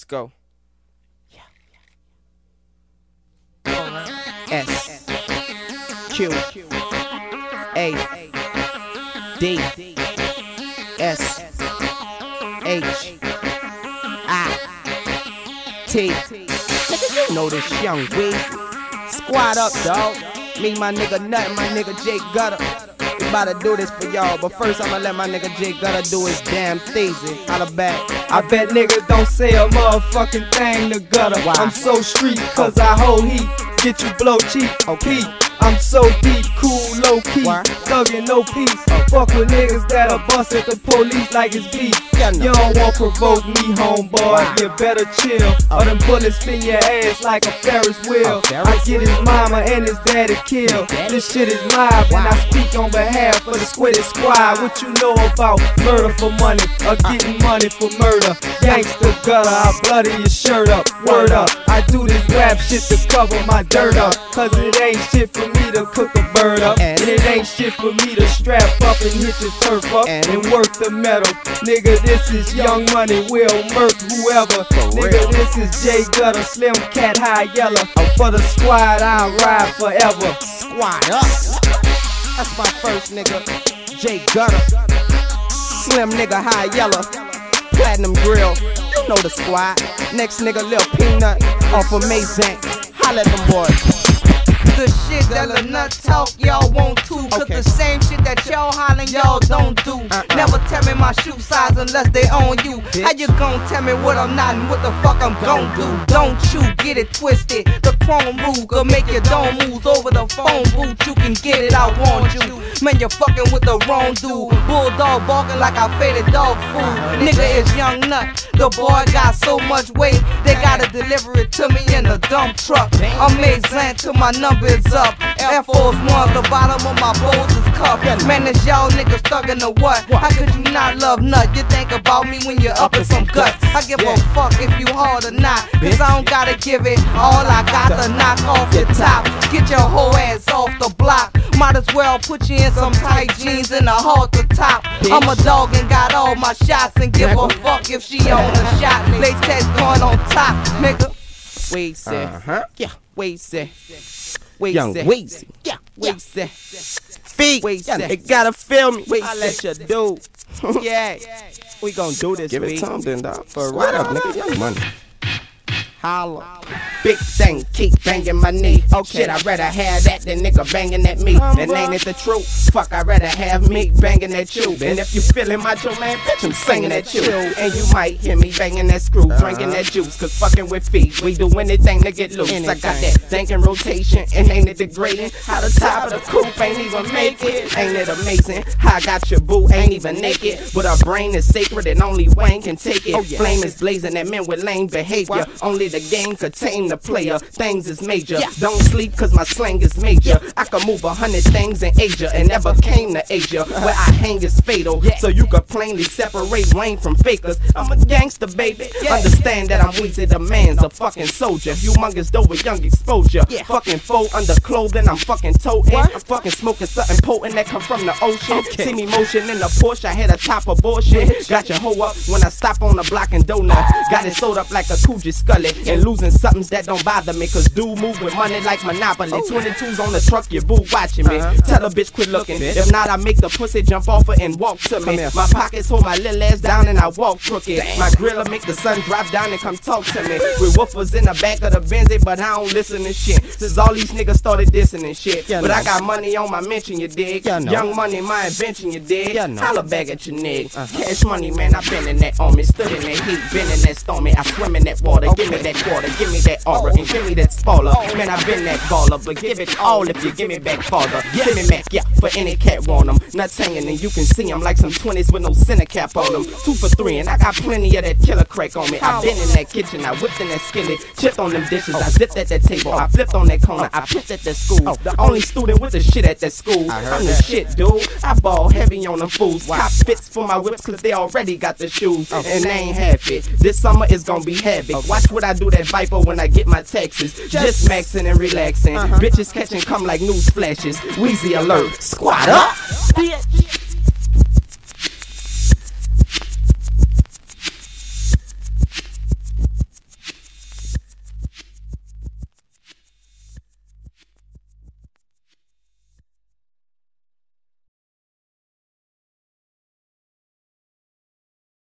Let's go. S Q A D S H I T. Nigga, you know this young weed. Squad up, dog. Me, my nigga Nut, and my nigga Jay Gutter. We about to do this for y'all, but first I'ma let my nigga Jay Gutter do his damn theasy. Holla back. I bet niggas don't say a motherfucking thing to Gutter. Why? I'm so street, cause I hold heat. Get you blow cheap, Okay. Pete. I'm so deep, cool, low key, Why? thuggin' no peace. Fuck with niggas that'll bust at the police like it's beef. Yeah, no. You don't want provoke me, homeboy. Why? You better chill, or them bullets spin your ass like a Ferris wheel. I get his mama and his daddy killed. This shit is live, and I speak on behalf of the Squiddy Squad. What you know about murder for money, or getting money for murder? Gangsta Gutter, I bloody your shirt up. Word up, I do this rap shit to cover my dirt up. Cause it ain't shit for me to cook a bird up, and it ain't shit for me to strap up and hit your turf up and work the metal. Nigga, this is Young Money, Will Murk, whoever. Nigga, this is Jay Gutter, Slim Cat, High Yellow. For the squad, I'll ride forever. Squad up. That's my first nigga, Jay Gutter. Slim nigga, High Yellow. Platinum Grill. You know the squad. Next nigga, Lil Peanut off of Mason. Holla at them boys. The shit that Lil Nut talk, y'all want to. Cause Okay. the same shit that y'all hollering, y'all don't do. Never tell me my shoe size unless they own you. How you gon' tell me what I'm not and what the fuck I'm gon' do? Don't you get it twisted. The chrome rule could make your dome moves over the phone booth. You can get it, I want you. Man, you're fucking with the wrong dude. Bulldog barking like I faded dog food. Nigga is Young Nut. The boy got so much weight, they gotta deliver it to me in a dump truck. I'm Mason till my number is up. Air Force One, the bottom of my bowls is cuffed. Man, it's y'all niggas thuggin' to what? How could you not love Nut? You think about me when you're up in some guts. I give a fuck if you hard or not, cause I don't gotta give it all I got to knock off your top. Get your whole ass off the block. Might as well put you in some tight jeans and a halter top. I'm a dog and got all my shots and give a fuck if she on a shot. Latex going on top, nigga. Wait, say. Yeah, wait, say. Wait, Young say. Weezy. Yeah, wait, say. Feet. Wait, Yeah, say. they gotta feel me. Wait, I let you do. Yeah. We gon' do this, Give it Feet. to him then, dog. For right up, nigga. Young Money. Holla. Big thing, keep banging my knee. Okay. Shit, I'd rather have that than nigga banging at me. And ain't it the truth? Fuck, I'd rather have me banging at you. And if you feeling macho, man, bitch, I'm singing at you. And you might hear me banging that screw, drinking that juice. Cause fucking with feet, we do anything to get loose. I got that thinking rotation, and ain't it degrading? How the top of the coupe ain't even make it. Ain't it amazing? How I got your boo, ain't even naked. But our brain is sacred and only Wayne can take it. Flame is blazing at men with lame behavior. Only the game could tame the player. Things is major. Don't sleep cause my slang is major. I can move 100 things in Asia and never came to Asia. Where I hang is fatal. So you could plainly separate Wayne from fakers. I'm a gangster, baby. Understand that I'm Weezy, the man's a fucking soldier. Humongous dough with young exposure. Fucking faux under clothing, I'm fucking toting. I'm fucking smoking something potent that come from the ocean. See me motion in the Porsche, I had a top of bullshit. Got your hoe up when I stop on the block and donut. Got it sold up like a Coogee Scully. And losing somethings that don't bother me. Cause dude move with money like Monopoly. 22s on the truck, your boo watching me. Tell a bitch quit looking. If not, I make the pussy jump off her and walk to me. My pockets hold my little ass down and I walk crooked. My griller make the sun drop down and come talk to me. With woofers in the back of the Benzie, but I don't listen to shit. Since all these niggas started dissing and shit. But I got money on my mention, you dig? Young Money, my invention, you dig? Holla back at your nigga. Cash money, man, I been in that on me. Stood in that heat, been in that stormy. I swim in that water, give me that quarter, give me that aura, and give me that spoiler. Man, I been that baller, but give it all if you give me back father. Send me back, yeah, for any cat want them. Nuts hanging and you can see them like some 20s with no center cap on them. 2 for 3 and I got plenty of that killer crack on me. I been in that kitchen, I whipped in that skillet, chipped on them dishes, I zipped at that table, I flipped on that corner, I pipped at that school. The only student with the shit at that school. I'm the shit, dude. I ball heavy on them fools. Cop fits for my whips cause they already got the shoes. And they ain't half it. This summer is gonna be havoc. Watch what I do that Viper when I get my Texas. Just maxing and relaxing. Bitches catching come like news flashes. Weezy alert. Squad up, bitch.